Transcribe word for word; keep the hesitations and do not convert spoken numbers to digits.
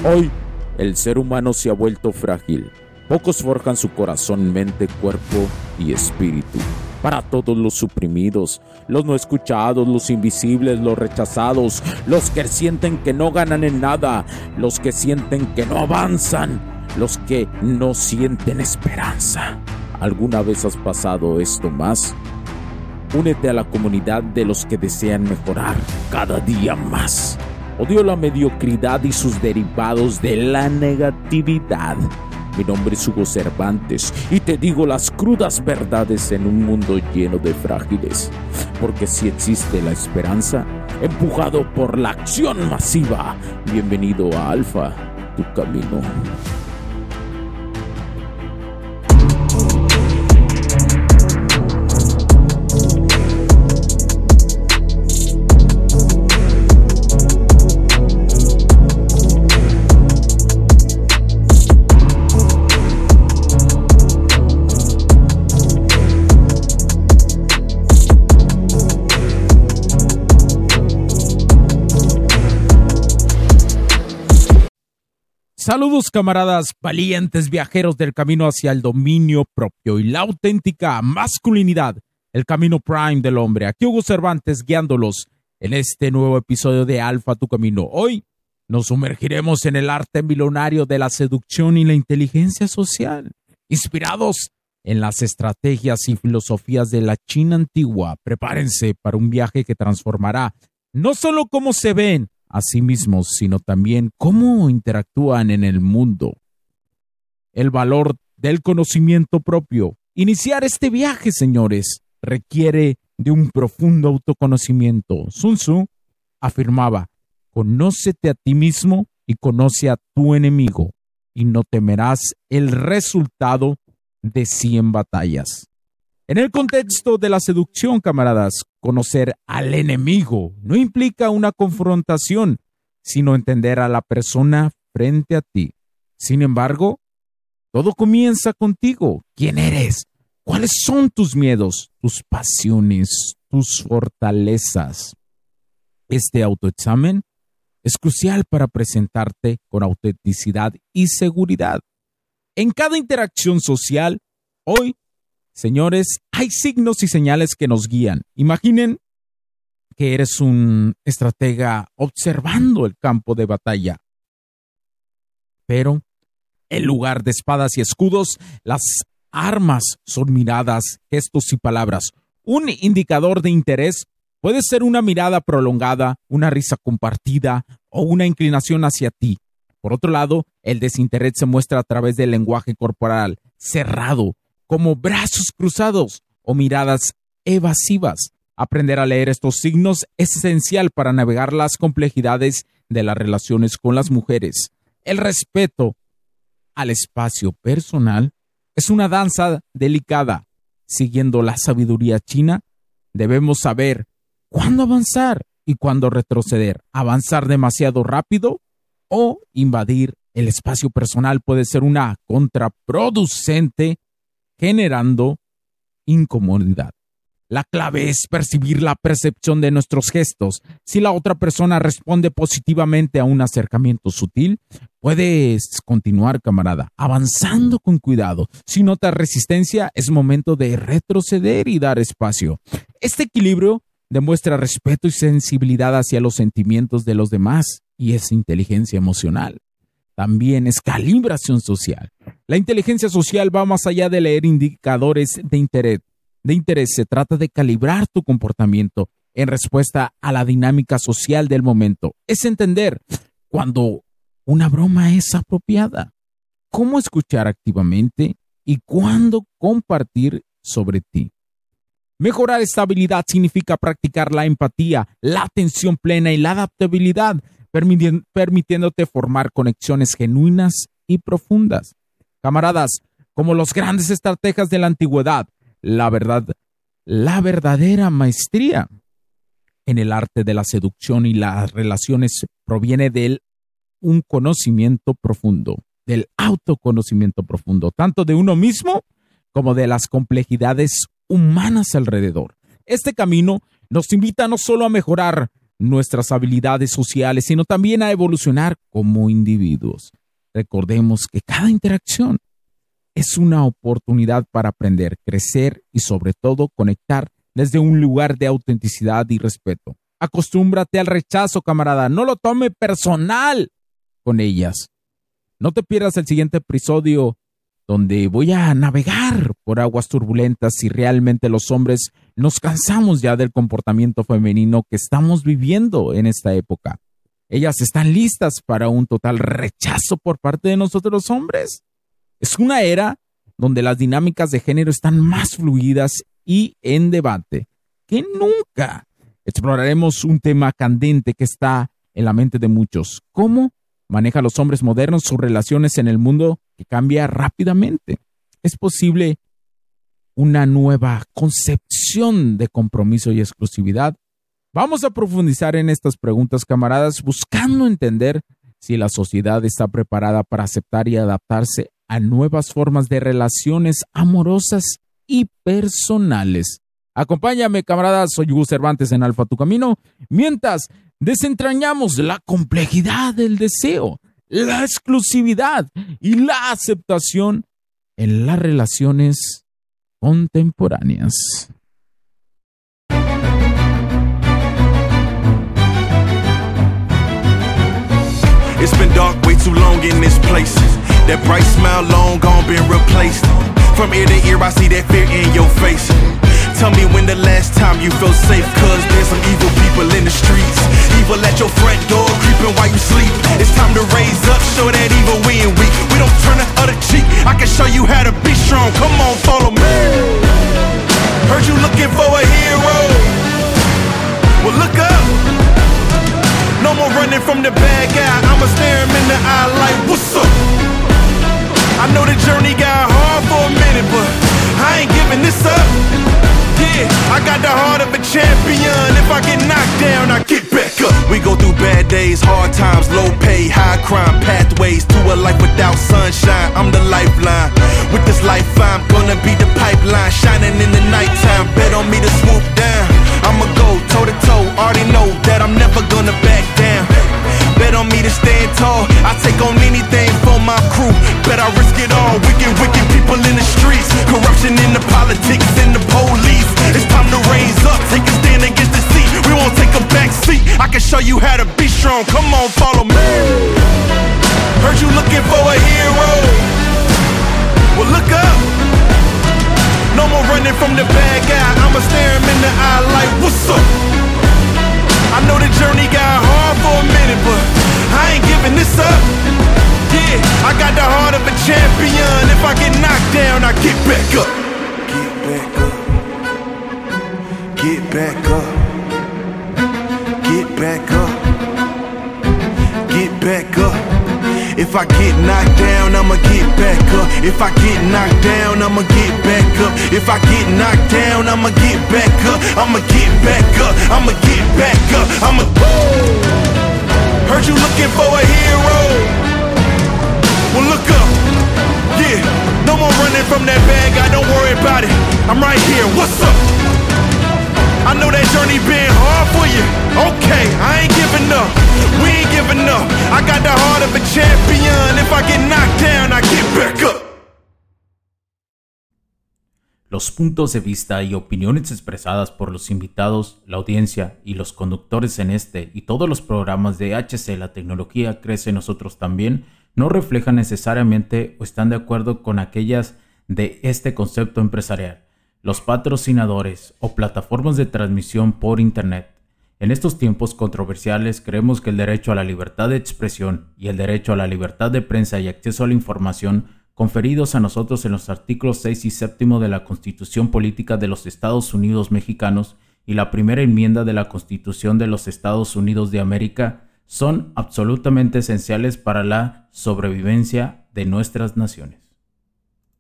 Hoy, el ser humano se ha vuelto frágil. Pocos forjan su corazón, mente, cuerpo y espíritu. Para todos los suprimidos, los no escuchados, los invisibles, los rechazados, los que sienten que no ganan en nada, los que sienten que no avanzan, los que no sienten esperanza. ¿Alguna vez has pasado esto más? Únete a la comunidad de los que desean mejorar cada día más. Odio la mediocridad y sus derivados de la negatividad. Mi nombre es Hugo Cervantes y te digo las crudas verdades en un mundo lleno de frágiles. Porque si existe la esperanza, empujado por la acción masiva. Bienvenido a Alfa, tu camino. Saludos, camaradas valientes viajeros del camino hacia el dominio propio y la auténtica masculinidad, el camino prime del hombre. Aquí Hugo Cervantes guiándolos en este nuevo episodio de Alfa, tu camino. Hoy nos sumergiremos en el arte milenario de la seducción y la inteligencia social, inspirados en las estrategias y filosofías de la China antigua. Prepárense para un viaje que transformará no solo cómo se ven a sí mismos, sino también cómo interactúan en el mundo. El valor del conocimiento propio. Iniciar este viaje, señores, requiere de un profundo autoconocimiento. Sun Tzu afirmaba: conócete a ti mismo y conoce a tu enemigo, y no temerás el resultado de cien batallas. En el contexto de la seducción, camaradas, conocer al enemigo no implica una confrontación, sino entender a la persona frente a ti. Sin embargo, todo comienza contigo. ¿Quién eres? ¿Cuáles son tus miedos, tus pasiones, tus fortalezas? Este autoexamen es crucial para presentarte con autenticidad y seguridad. En cada interacción social, hoy, señores, hay signos y señales que nos guían. Imaginen que eres un estratega observando el campo de batalla. Pero, en lugar de espadas y escudos, las armas son miradas, gestos y palabras. Un indicador de interés puede ser una mirada prolongada, una risa compartida o una inclinación hacia ti. Por otro lado, el desinterés se muestra a través del lenguaje corporal cerrado, como brazos cruzados o miradas evasivas. Aprender a leer estos signos es esencial para navegar las complejidades de las relaciones con las mujeres. El respeto al espacio personal es una danza delicada. Siguiendo la sabiduría china, debemos saber cuándo avanzar y cuándo retroceder. Avanzar demasiado rápido o invadir el espacio personal puede ser una contraproducente, generando incomodidad. La clave es percibir la percepción de nuestros gestos. Si la otra persona responde positivamente a un acercamiento sutil, puedes continuar, camarada, avanzando con cuidado. Si notas resistencia, es momento de retroceder y dar espacio. Este equilibrio demuestra respeto y sensibilidad hacia los sentimientos de los demás y es inteligencia emocional. También es calibración social. La inteligencia social va más allá de leer indicadores de interés. De interés se trata de calibrar tu comportamiento en respuesta a la dinámica social del momento. Es entender cuando una broma es apropiada, cómo escuchar activamente y cuándo compartir sobre ti. Mejorar esta habilidad significa practicar la empatía, la atención plena y la adaptabilidad, permiti- permitiéndote formar conexiones genuinas y profundas. Camaradas, como los grandes estrategas de la antigüedad, la verdad, la verdadera maestría en el arte de la seducción y las relaciones proviene de un conocimiento profundo, del autoconocimiento profundo, tanto de uno mismo como de las complejidades humanas alrededor. Este camino nos invita no solo a mejorar nuestras habilidades sociales, sino también a evolucionar como individuos. Recordemos que cada interacción es una oportunidad para aprender, crecer y sobre todo conectar desde un lugar de autenticidad y respeto. Acostúmbrate al rechazo, camarada. No lo tome personal con ellas. No te pierdas el siguiente episodio donde voy a navegar por aguas turbulentas si realmente los hombres nos cansamos ya del comportamiento femenino que estamos viviendo en esta época. Ellas están listas para un total rechazo por parte de nosotros los hombres. Es una era donde las dinámicas de género están más fluidas y en debate que nunca. Exploraremos un tema candente que está en la mente de muchos. ¿Cómo manejan los hombres modernos sus relaciones en el mundo que cambia rápidamente? ¿Es posible una nueva concepción de compromiso y exclusividad? Vamos a profundizar en estas preguntas, camaradas, buscando entender si la sociedad está preparada para aceptar y adaptarse a nuevas formas de relaciones amorosas y personales. Acompáñame, camaradas, soy Hugo Cervantes en Alfa Tu Camino, mientras desentrañamos la complejidad del deseo, la exclusividad y la aceptación en las relaciones contemporáneas. It's been dark way too long in this place. That bright smile long gone been replaced. From ear to ear I see that fear in your face. Tell me when the last time you felt safe, cause there's some evil people in the streets. Evil at your front door, creeping while you sleep. It's time to raise up, show that evil we ain't weak. We don't turn the other cheek, I can show you how to be strong. Come on, follow me. Heard you looking for a hero. Well, look up. No more running from the bad guy, I'ma stare him in the eye like, what's up? I know the journey got hard for a minute, but I ain't giving this up. Yeah, I got the heart of a champion. If I get knocked down, I get back up. We go through bad days, hard times, low pay, high crime, pathways to a life without sunshine. I'm the lifeline. With this life, I'm gonna be the pipeline, shining in the nighttime. Bet on me to swoop down. I'ma go toe to toe. Already know that I'm never gonna back down. Bet on me to stand tall. I take on anything for my crew. Bet I risk it all. Wicked, wicked people in the streets. Corruption in the politics and the police. It's time to raise up. Take a stand against the seat. We won't take a back seat. I can show you how to be strong. Come on, follow me. Heard you looking for a hero. Well, look up. No more running from the bad guy. I'ma stare him in the eye like, what's up? I know the journey got hard for a minute, but I ain't giving this up. Yeah, I got the heart of a champion. If I get knocked down, I get back up. Get back up. Get back up. Get back up. Get back up. If I get knocked down, I'ma get back up. If I get knocked down, I'ma get back up. If I get knocked down, I'ma get back up. I'ma get back up. I'ma get back up. I'ma. Heard you looking for a hero. Well, look up. Yeah, no more running from that bad guy. Don't worry about it. I'm right here. What's up? I know that journey been hard for you. Okay, I ain't giving up. We ain't giving up. I got the heart of a champion. If I get knocked down, I get back up. Los puntos de vista y opiniones expresadas por los invitados, la audiencia y los conductores en este y todos los programas de H C La Tecnología Crece en Nosotros También no reflejan necesariamente o están de acuerdo con aquellas de este concepto empresarial, los patrocinadores o plataformas de transmisión por Internet. En estos tiempos controversiales creemos que el derecho a la libertad de expresión y el derecho a la libertad de prensa y acceso a la información conferidos a nosotros en los artículos seis y séptimo de la Constitución Política de los Estados Unidos Mexicanos y la primera enmienda de la Constitución de los Estados Unidos de América son absolutamente esenciales para la sobrevivencia de nuestras naciones.